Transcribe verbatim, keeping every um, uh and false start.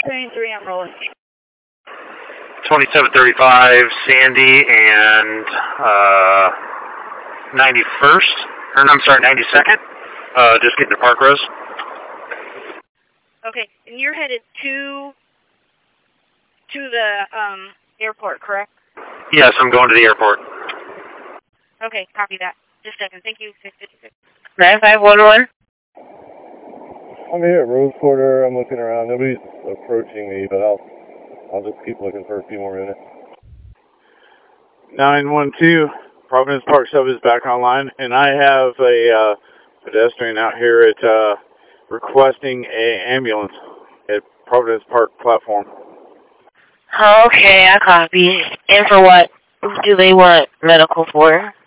twenty-three, I'm rolling. twenty-seven thirty-five, Sandy, and uh, ninety-first, or I'm sorry, ninety-second. Uh, just getting to Park Rose. Okay, and you're headed to to the um, airport, correct? Yes, I'm going to the airport. Okay, copy that. Just a second. Thank you. six fifty-six. nine five one one. I'm here at Rose Quarter. I'm looking around. Nobody's approaching me, but I'll I'll just keep looking for a few more minutes. nine one two, Providence Park Sub is back online, and I have a uh, pedestrian out here at uh, requesting a ambulance at Providence Park platform. Okay, I copy. And for what do they want medical for?